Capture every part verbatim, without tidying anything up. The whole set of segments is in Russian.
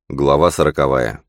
Глава сороковая.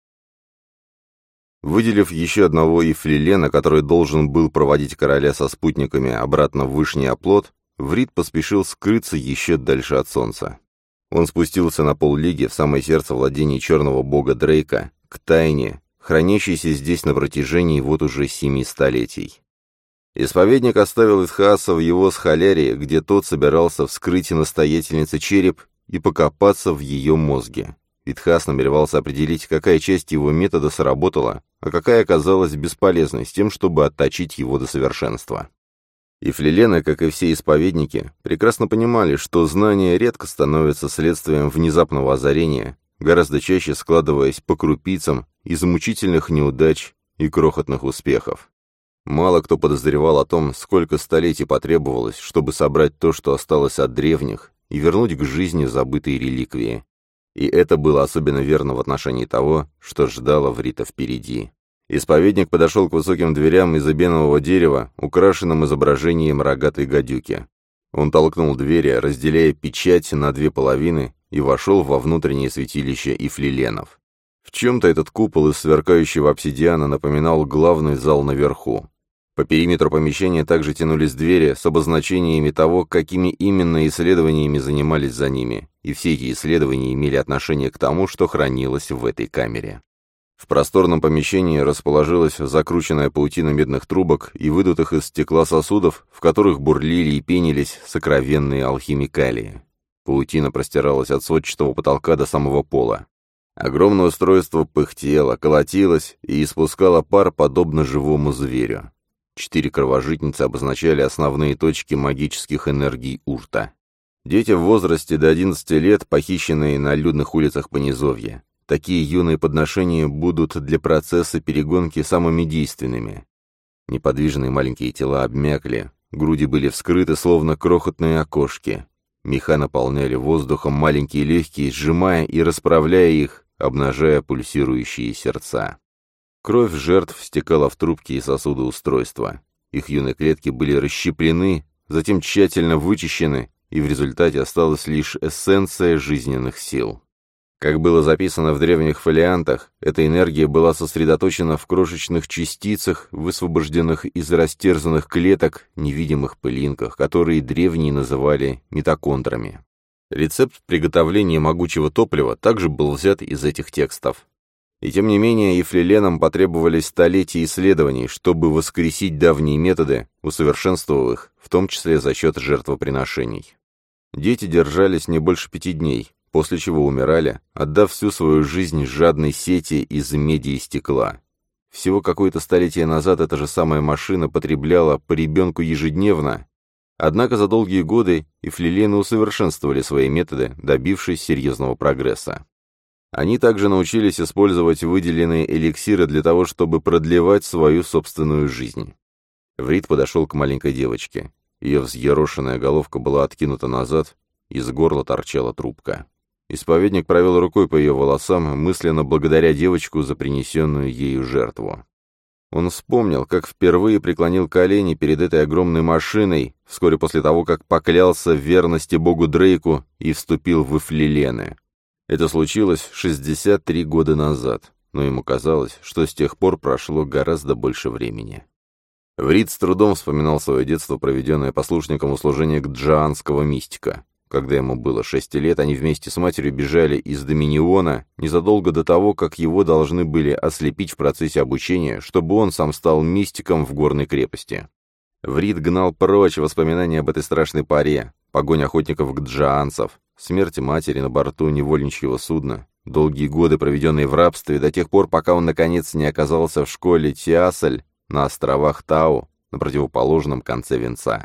Выделив еще одного Ифлилена, который должен был проводить короля со спутниками обратно в Вышний оплот, Врид поспешил скрыться еще дальше от солнца. Он спустился на поллиги в самое сердце владений черного бога Дрейка, к тайне, хранящейся здесь на протяжении вот уже семи столетий. Исповедник оставил Итхааса в его схолярии, где тот собирался вскрыть настоятельнице череп и покопаться в ее мозге. Итхаас намеревался определить, какая часть его метода сработала, а какая оказалась бесполезной, с тем, чтобы отточить его до совершенства. Ифлилены, как и все исповедники, прекрасно понимали, что знание редко становится следствием внезапного озарения, гораздо чаще складываясь по крупицам из мучительных неудач и крохотных успехов. Мало кто подозревал о том, сколько столетий потребовалось, чтобы собрать то, что осталось от древних, и вернуть к жизни забытые реликвии. И это было особенно верно в отношении того, что ждало Врита впереди. Исповедник подошел к высоким дверям из эбенового дерева, украшенным изображением рогатой гадюки. Он толкнул двери, разделяя печать на две половины, и вошел во внутреннее святилище Ифлиленов. В чем-то этот купол из сверкающего обсидиана напоминал главный зал наверху. По периметру помещения также тянулись двери с обозначениями того, какими именно исследованиями занимались за ними, и все эти исследования имели отношение к тому, что хранилось в этой камере. В просторном помещении расположилась закрученная паутина медных трубок и выдутых из стекла сосудов, в которых бурлили и пенились сокровенные алхимикалии. Паутина простиралась от сводчатого потолка до самого пола. Огромное устройство пыхтело, колотилось и испускало пар, подобно живому зверю. Четыре кровожитницы обозначали основные точки магических энергий Урта. Дети в возрасте до одиннадцати лет, похищенные на людных улицах Понизовья. Такие юные подношения будут для процесса перегонки самыми действенными. Неподвижные маленькие тела обмякли, груди были вскрыты, словно крохотные окошки. Меха наполняли воздухом маленькие легкие, сжимая и расправляя их, обнажая пульсирующие сердца. Кровь жертв стекала в трубки и сосуды устройства. Их юные клетки были расщеплены, затем тщательно вычищены, и в результате осталась лишь эссенция жизненных сил. Как было записано в древних фолиантах, эта энергия была сосредоточена в крошечных частицах, высвобожденных из растерзанных клеток, невидимых пылинках, которые древние называли митохондрами. Рецепт приготовления могучего топлива также был взят из этих текстов. И тем не менее, Ифлиленам потребовались столетия исследований, чтобы воскресить давние методы, усовершенствовав их, в том числе за счет жертвоприношений. Дети держались не больше пяти дней, после чего умирали, отдав всю свою жизнь жадной сети из меди и стекла. Всего какое-то столетие назад эта же самая машина потребляла по ребенку ежедневно, однако за долгие годы Ифлилены усовершенствовали свои методы, добившись серьезного прогресса. Они также научились использовать выделенные эликсиры для того, чтобы продлевать свою собственную жизнь. Врид подошел к маленькой девочке. Ее взъерошенная головка была откинута назад, из горла торчала трубка. Исповедник провел рукой по ее волосам, мысленно благодаря девочку за принесенную ею жертву. Он вспомнил, как впервые преклонил колени перед этой огромной машиной, вскоре после того, как поклялся в верности богу Дрейку и вступил в Ифлилены. Это случилось шестьдесят три года назад, но ему казалось, что с тех пор прошло гораздо больше времени. Врид с трудом вспоминал свое детство, проведенное послушником у служения гджаанского мистика. Когда ему было шесть лет, они вместе с матерью бежали из Доминиона незадолго до того, как его должны были ослепить в процессе обучения, чтобы он сам стал мистиком в горной крепости. Врид гнал прочь воспоминания об этой страшной паре, погонь охотников-гджаанцев, смерть матери на борту невольничьего судна, долгие годы, проведенные в рабстве, до тех пор, пока он, наконец, не оказался в школе Тиасль на островах Тау, на противоположном конце венца.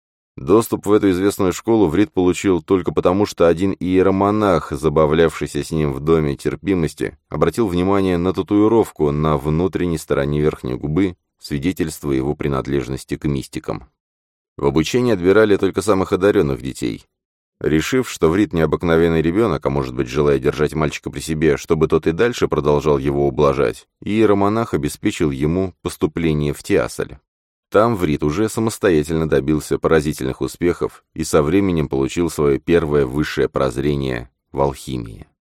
Доступ в эту известную школу Врид получил только потому, что один иеромонах, забавлявшийся с ним в доме терпимости, обратил внимание на татуировку на внутренней стороне верхней губы, свидетельство его принадлежности к мистикам. В обучении отбирали только самых одаренных детей. Решив, что Врид необыкновенный ребенок, а может быть, желая держать мальчика при себе, чтобы тот и дальше продолжал его ублажать, иеромонах обеспечил ему поступление в Тиасль. Там Врид уже самостоятельно добился поразительных успехов и со временем получил свое первое высшее прозрение в алхимии.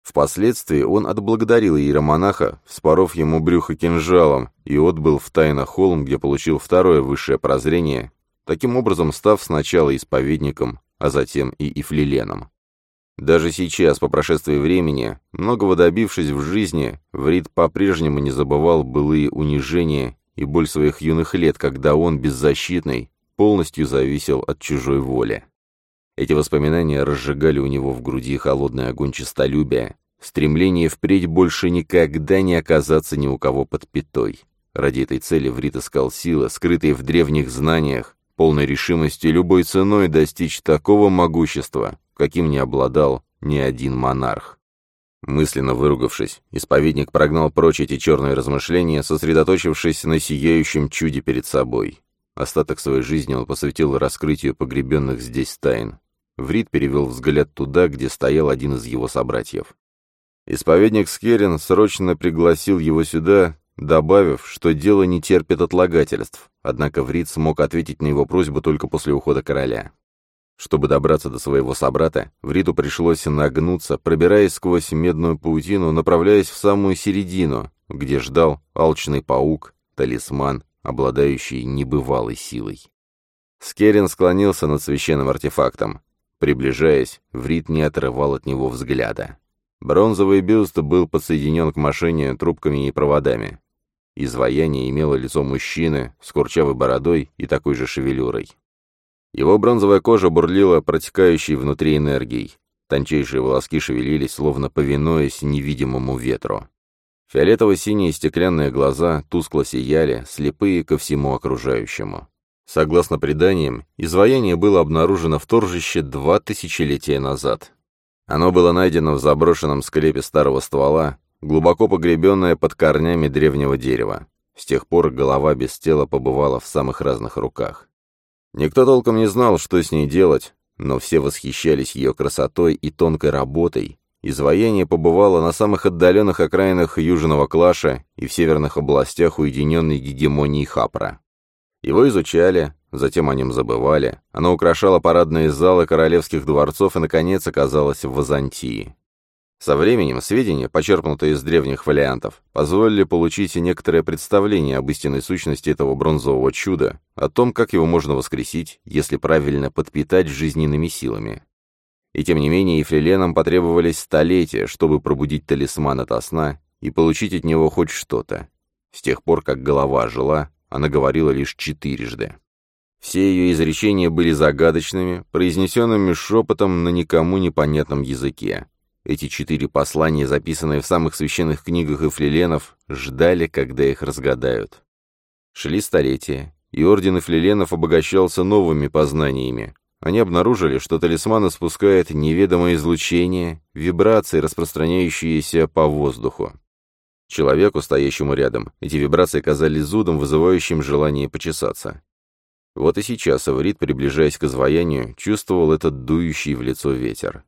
Впоследствии он отблагодарил иеромонаха, вспоров ему брюхо кинжалом, и отбыл в Тайна-Холм, где получил второе высшее прозрение, таким образом став сначала исповедником, а затем и ифлиленом. Даже сейчас, по прошествии времени, многого добившись в жизни, Врид по-прежнему не забывал былые унижения и боль своих юных лет, когда он, беззащитный, полностью зависел от чужой воли. Эти воспоминания разжигали у него в груди холодный огонь честолюбия, стремление впредь больше никогда не оказаться ни у кого под пятой. Ради этой цели Врид искал силы, скрытые в древних знаниях, полной решимости любой ценой достичь такого могущества, каким не обладал ни один монарх. Мысленно выругавшись, исповедник прогнал прочь эти черные размышления, сосредоточившись на сияющем чуде перед собой. Остаток своей жизни он посвятил раскрытию погребенных здесь тайн. Врид перевел взгляд туда, где стоял один из его собратьев. Исповедник Скерин срочно пригласил его сюда, добавив, что дело не терпит отлагательств, однако Врид смог ответить на его просьбу только после ухода короля. Чтобы добраться до своего собрата, Вриду пришлось нагнуться, пробираясь сквозь медную паутину, направляясь в самую середину, где ждал алчный паук, талисман, обладающий небывалой силой. Скерин склонился над священным артефактом. Приближаясь, Врид не отрывал от него взгляда. Бронзовый бюст был подсоединен к машине трубками и проводами. Изваяние имело лицо мужчины с курчавой бородой и такой же шевелюрой. Его бронзовая кожа бурлила протекающей внутри энергией. Тончайшие волоски шевелились, словно повинуясь невидимому ветру. Фиолетово-синие стеклянные глаза тускло сияли, слепые ко всему окружающему. Согласно преданиям, изваяние было обнаружено в торжище два тысячелетия назад. Оно было найдено в заброшенном склепе старого ствола, глубоко погребенное под корнями древнего дерева. С тех пор голова без тела побывала в самых разных руках. Никто толком не знал, что с ней делать, но все восхищались ее красотой и тонкой работой. Изваяние побывало на самых отдаленных окраинах Южного Клаша и в северных областях уединенной гегемонии Хапра. Его изучали, затем о нем забывали, оно украшало парадные залы королевских дворцов и, наконец, оказалось в Византии. Со временем сведения, почерпнутые из древних фолиантов, позволили получить некоторое представление об истинной сущности этого бронзового чуда, о том, как его можно воскресить, если правильно подпитать жизненными силами. И тем не менее, ифлиленам потребовались столетия, чтобы пробудить талисман ото сна и получить от него хоть что-то. С тех пор, как голова жила, она говорила лишь четырежды. Все ее изречения были загадочными, произнесенными шепотом на никому непонятном языке. Эти четыре послания, записанные в самых священных книгах ифлиленов, ждали, когда их разгадают. Шли столетия, и орден ифлиленов обогащался новыми познаниями. Они обнаружили, что талисман испускает неведомое излучение, вибрации, распространяющиеся по воздуху. Человеку, стоящему рядом, эти вибрации казались зудом, вызывающим желание почесаться. Вот и сейчас Врид, приближаясь к изваянию, чувствовал этот дующий в лицо ветер.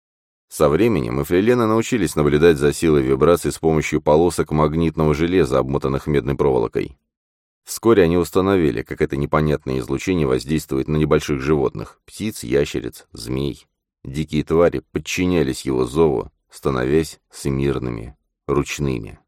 Со временем ифлилены научились наблюдать за силой вибраций с помощью полосок магнитного железа, обмотанных медной проволокой. Вскоре они установили, как это непонятное излучение воздействует на небольших животных — птиц, ящериц, змей. Дикие твари подчинялись его зову, становясь всемирными, ручными.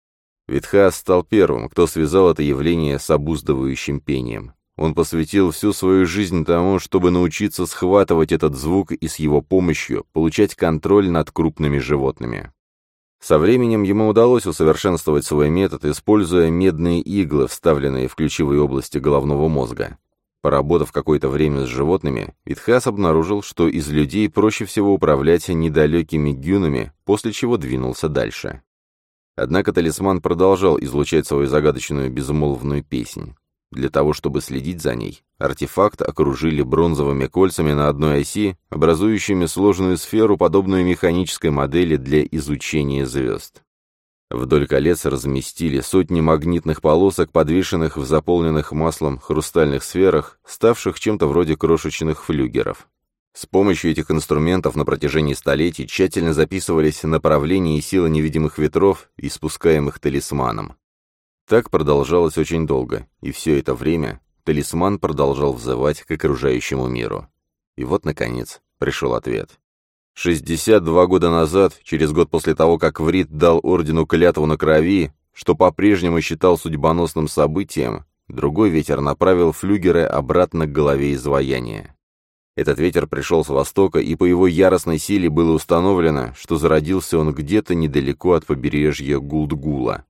Витхаас стал первым, кто связал это явление с обуздывающим пением. Он посвятил всю свою жизнь тому, чтобы научиться схватывать этот звук и с его помощью получать контроль над крупными животными. Со временем ему удалось усовершенствовать свой метод, используя медные иглы, вставленные в ключевые области головного мозга. Поработав какое-то время с животными, Витхаас обнаружил, что из людей проще всего управлять недалекими гюнами, после чего двинулся дальше. Однако талисман продолжал излучать свою загадочную безмолвную песнь. Для того, чтобы следить за ней, артефакт окружили бронзовыми кольцами на одной оси, образующими сложную сферу, подобную механической модели для изучения звезд. Вдоль колец разместили сотни магнитных полосок, подвешенных в заполненных маслом хрустальных сферах, ставших чем-то вроде крошечных флюгеров. С помощью этих инструментов на протяжении столетий тщательно записывались направления и силы невидимых ветров, испускаемых талисманом. Так продолжалось очень долго, и все это время талисман продолжал взывать к окружающему миру. И вот, наконец, пришел ответ. шестьдесят два года назад, через год после того, как Врид дал ордену клятву на крови, что по-прежнему считал судьбоносным событием, другой ветер направил флюгеры обратно к голове изваяния. Этот ветер пришел с востока, и по его яростной силе было установлено, что зародился он где-то недалеко от побережья Гулдгула.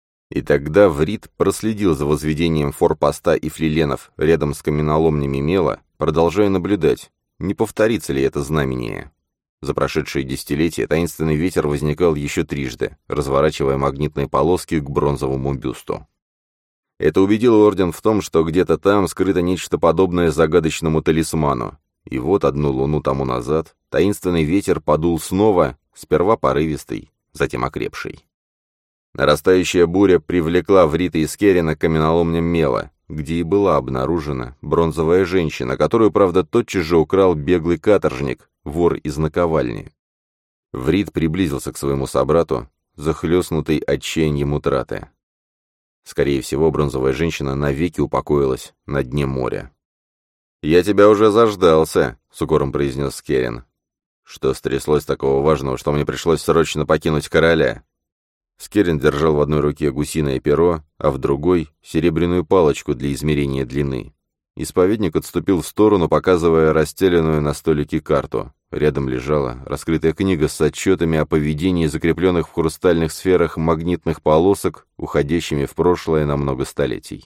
И тогда Врид проследил за возведением форпоста и флиленов рядом с каменоломнями Мела, продолжая наблюдать, не повторится ли это знамение. За прошедшие десятилетия таинственный ветер возникал еще трижды, разворачивая магнитные полоски к бронзовому бюсту. Это убедило орден в том, что где-то там скрыто нечто подобное загадочному талисману. И вот одну луну тому назад таинственный ветер подул снова, сперва порывистый, затем окрепший. Нарастающая буря привлекла Врита и Скеррина к каменоломням Мела, где и была обнаружена бронзовая женщина, которую, правда, тотчас же украл беглый каторжник, вор из наковальни. Врит приблизился к своему собрату, захлестнутый отчаянием утраты. Скорее всего, бронзовая женщина навеки упокоилась на дне моря. «Я тебя уже заждался», — с укором произнес Скеррин. «Что стряслось такого важного, что мне пришлось срочно покинуть короля?» Скеррин держал в одной руке гусиное перо, а в другой — серебряную палочку для измерения длины. Исповедник отступил в сторону, показывая расстеленную на столике карту. Рядом лежала раскрытая книга с отчетами о поведении закрепленных в хрустальных сферах магнитных полосок, уходящими в прошлое на много столетий.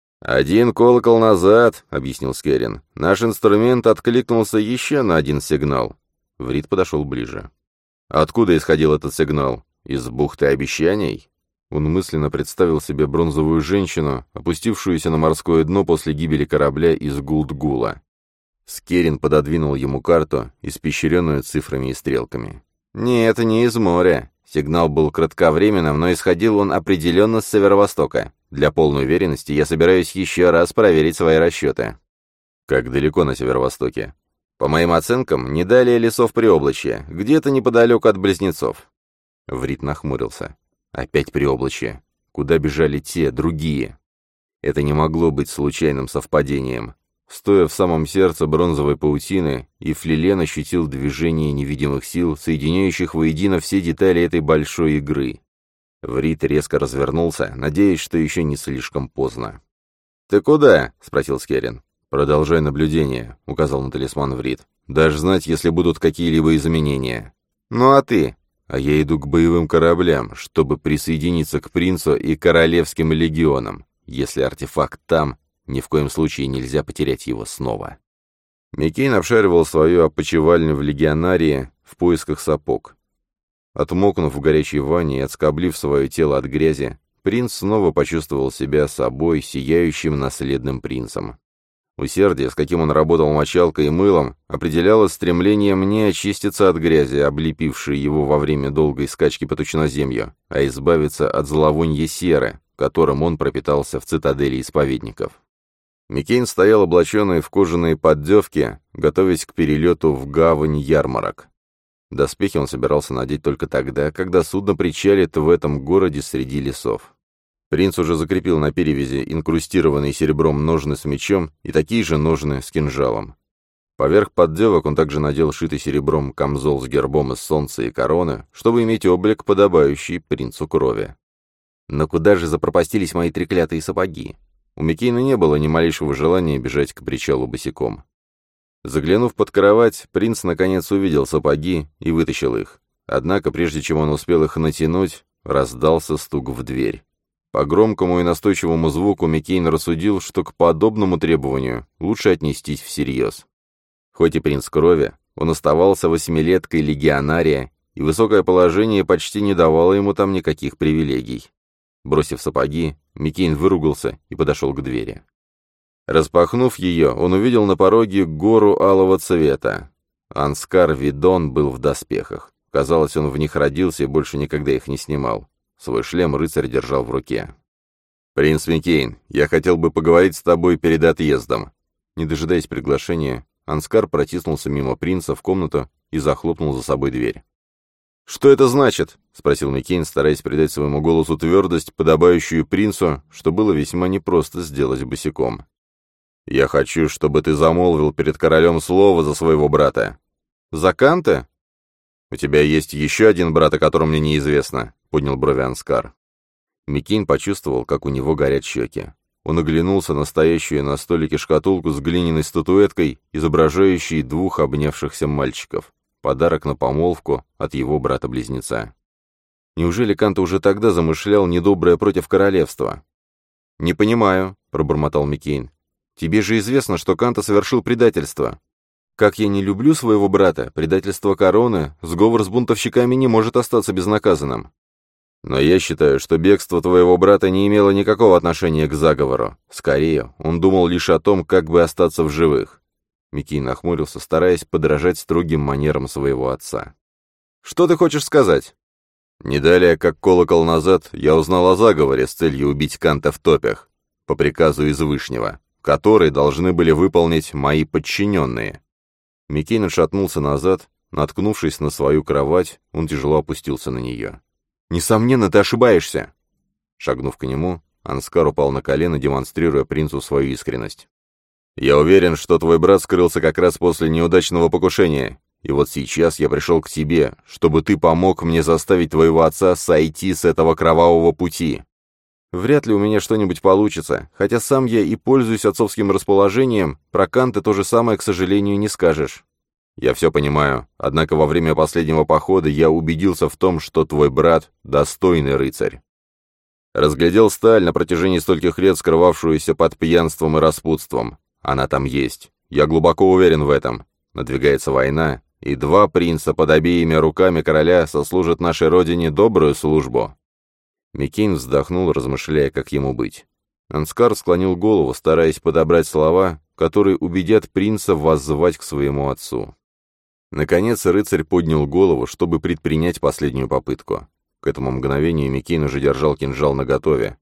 «Один колокол назад», — объяснил Скеррин, — «наш инструмент откликнулся еще на один сигнал». Врит подошел ближе. «Откуда исходил этот сигнал? Из бухты обещаний?» Он мысленно представил себе бронзовую женщину, опустившуюся на морское дно после гибели корабля из Гулдгула. Скеррин пододвинул ему карту, испещренную цифрами и стрелками. «Нет, не из моря. Сигнал был кратковременным, но исходил он определенно с северо-востока. Для полной уверенности я собираюсь еще раз проверить свои расчеты». «Как далеко на северо-востоке?» «По моим оценкам, не далее лесов Приоблачья, где-то неподалеку от Близнецов». Врит нахмурился. «Опять Приоблачье. Куда бежали те, другие?» Это не могло быть случайным совпадением. Стоя в самом сердце бронзовой паутины, и Флилен ощутил движение невидимых сил, соединяющих воедино все детали этой большой игры. Врит резко развернулся, надеясь, что еще не слишком поздно. «Ты куда?» — спросил Скеррин. «Продолжай наблюдение», — указал на талисман Врит. «Дашь знать, если будут какие-либо изменения». «Ну а ты?» «А я иду к боевым кораблям, чтобы присоединиться к принцу и королевским легионам. Если артефакт там, ни в коем случае нельзя потерять его снова». Микейн обшаривал свою опочивальню в легионарии в поисках сапог. Отмокнув в горячей ванне и отскоблив свое тело от грязи, принц снова почувствовал себя собой, сияющим наследным принцем. Усердие, с каким он работал мочалкой и мылом, определяло стремлением не очиститься от грязи, облепившей его во время долгой скачки по тучноземью, а избавиться от зловонья серы, которым он пропитался в цитадели исповедников. Микейн стоял облаченный в кожаные поддевки, готовясь к перелету в гавань ярмарок. Доспехи он собирался надеть только тогда, когда судно причалит в этом городе среди лесов. Принц уже закрепил на перевязи инкрустированные серебром ножны с мечом и такие же ножны с кинжалом. Поверх поддевок он также надел шитый серебром камзол с гербом из солнца и короны, чтобы иметь облик, подобающий принцу крови. Но куда же запропастились мои треклятые сапоги? У Микейна не было ни малейшего желания бежать к причалу босиком. Заглянув под кровать, принц наконец увидел сапоги и вытащил их. Однако, прежде чем он успел их натянуть, раздался стук в дверь. По громкому и настойчивому звуку Микейн рассудил, что к подобному требованию лучше отнестись всерьез. Хоть и принц крови, он оставался восьмилеткой легионария, и высокое положение почти не давало ему там никаких привилегий. Бросив сапоги, Микейн выругался и подошел к двери. Распахнув ее, он увидел на пороге гору алого цвета. Анскар Видон был в доспехах. Казалось, он в них родился и больше никогда их не снимал. Свой шлем рыцарь держал в руке. «Принц Микейн, я хотел бы поговорить с тобой перед отъездом». Не дожидаясь приглашения, Анскар протиснулся мимо принца в комнату и захлопнул за собой дверь. «Что это значит?» — спросил Микейн, стараясь придать своему голосу твердость, подобающую принцу, что было весьма непросто сделать босиком. «Я хочу, чтобы ты замолвил перед королем слово за своего брата». «За Канта?» «У тебя есть еще один брат, о котором мне неизвестно», — поднял брови Анскар. Микейн почувствовал, как у него горят щеки. Он оглянулся на стоящую на столике шкатулку с глиняной статуэткой, изображающей двух обнявшихся мальчиков. Подарок на помолвку от его брата-близнеца. Неужели Канта уже тогда замышлял недоброе против королевства? «Не понимаю», — пробормотал Микейн. «Тебе же известно, что Канта совершил предательство. Как я не люблю своего брата, предательство короны, сговор с бунтовщиками не может остаться безнаказанным. Но я считаю, что бегство твоего брата не имело никакого отношения к заговору. Скорее, он думал лишь о том, как бы остаться в живых». Микейн нахмурился, стараясь подражать строгим манерам своего отца. «Что ты хочешь сказать?» «Не далее, как колокол назад, я узнал о заговоре с целью убить Канта в топях, по приказу из Вышнего, который должны были выполнить мои подчиненные». Микейн отшатнулся назад, наткнувшись на свою кровать, он тяжело опустился на нее. «Несомненно, ты ошибаешься!» Шагнув к нему, Анскар упал на колено, демонстрируя принцу свою искренность. «Я уверен, что твой брат скрылся как раз после неудачного покушения, и вот сейчас я пришел к тебе, чтобы ты помог мне заставить твоего отца сойти с этого кровавого пути. Вряд ли у меня что-нибудь получится, хотя сам я и пользуюсь отцовским расположением, про Канта то же самое, к сожалению, не скажешь. Я все понимаю, однако во время последнего похода я убедился в том, что твой брат — достойный рыцарь. Разглядел сталь на протяжении стольких лет, скрывавшуюся под пьянством и распутством. Она там есть. Я глубоко уверен в этом. Надвигается война, и два принца под обеими руками короля сослужат нашей родине добрую службу». Микейн вздохнул, размышляя, как ему быть. Анскар склонил голову, стараясь подобрать слова, которые убедят принца воззвать к своему отцу. Наконец рыцарь поднял голову, чтобы предпринять последнюю попытку. К этому мгновению Микейн уже держал кинжал наготове.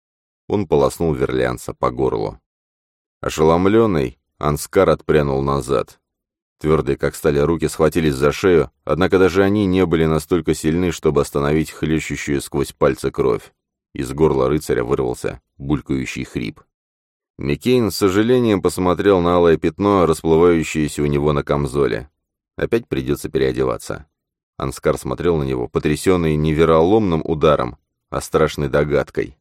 Он полоснул верлианца по горлу. Ошеломленный, Анскар отпрянул назад. Твердые, как стали, руки схватились за шею, однако даже они не были настолько сильны, чтобы остановить хлещущую сквозь пальцы кровь. Из горла рыцаря вырвался булькающий хрип. Микейн с сожалением посмотрел на алое пятно, расплывающееся у него на камзоле. Опять придется переодеваться. Анскар смотрел на него, потрясенный не вероломным ударом, а страшной догадкой.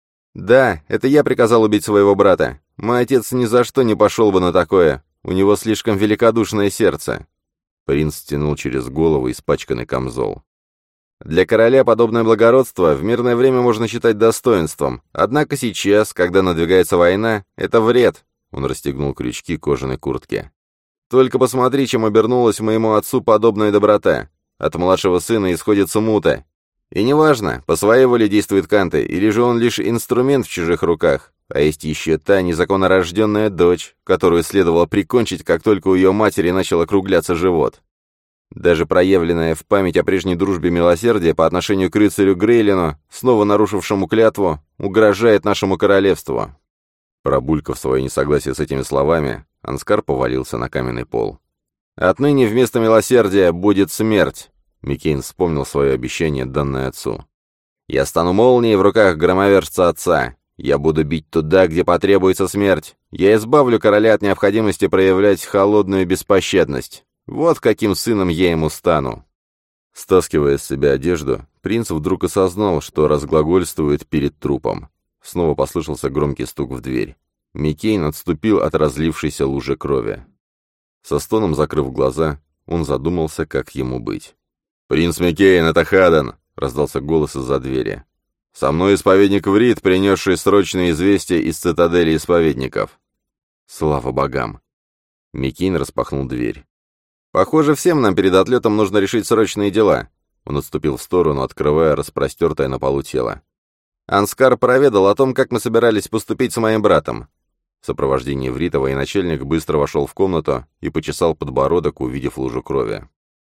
«Да, это я приказал убить своего брата. Мой отец ни за что не пошел бы на такое. У него слишком великодушное сердце». Принц стянул через голову испачканный камзол. «Для короля подобное благородство в мирное время можно считать достоинством. Однако сейчас, когда надвигается война, это вред». Он расстегнул крючки кожаной куртки. «Только посмотри, чем обернулась моему отцу подобная доброта. От младшего сына исходит смута. И неважно, по своей воле действует Канта, или же он лишь инструмент в чужих руках. А есть еще та незаконно рожденная дочь, которую следовало прикончить, как только у ее матери начал округляться живот. Даже проявленное в память о прежней дружбе милосердие по отношению к рыцарю Грейлину, снова нарушившему клятву, угрожает нашему королевству». Пробулькав свое несогласие с этими словами, Анскар повалился на каменный пол. «Отныне вместо милосердия будет смерть», — Микейн вспомнил свое обещание, данное отцу. «Я стану молнией в руках громовержца отца. Я буду бить туда, где потребуется смерть. Я избавлю короля от необходимости проявлять холодную беспощадность. Вот каким сыном я ему стану». Стаскивая с себя одежду, принц вдруг осознал, что разглагольствует перед трупом. Снова послышался громкий стук в дверь. Микейн отступил от разлившейся лужи крови. Со стоном закрыв глаза, он задумался, как ему быть. «Принц Микейн, это Хадан!» — раздался голос из-за двери. «Со мной исповедник Врит, принесший срочные известия из цитадели исповедников». «Слава богам!» Микейн распахнул дверь. «Похоже, всем нам перед отлетом нужно решить срочные дела». Он отступил в сторону, открывая распростертое на полу тело. «Анскар проведал о том, как мы собирались поступить с моим братом». В сопровождении Врита военачальник быстро вошел в комнату и почесал подбородок, увидев лужу крови.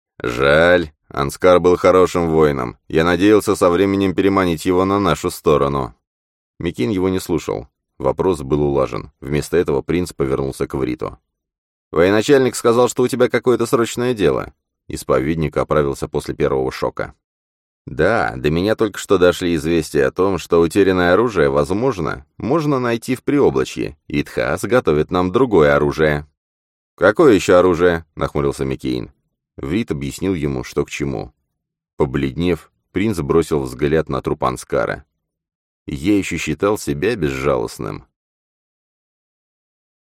«Жаль. Анскар был хорошим воином. Я надеялся со временем переманить его на нашу сторону». Микейн его не слушал. Вопрос был улажен. Вместо этого принц повернулся к Вриту. «Военачальник сказал, что у тебя какое-то срочное дело». Исповедник оправился после первого шока. «Да, до меня только что дошли известия о том, что утерянное оружие, возможно, можно найти в Приоблачье, и Тхаас готовит нам другое оружие». «Какое еще оружие?» — нахмурился Микейн. Врит объяснил ему, что к чему. Побледнев, принц бросил взгляд на труп Анскара. «Я еще считал себя безжалостным.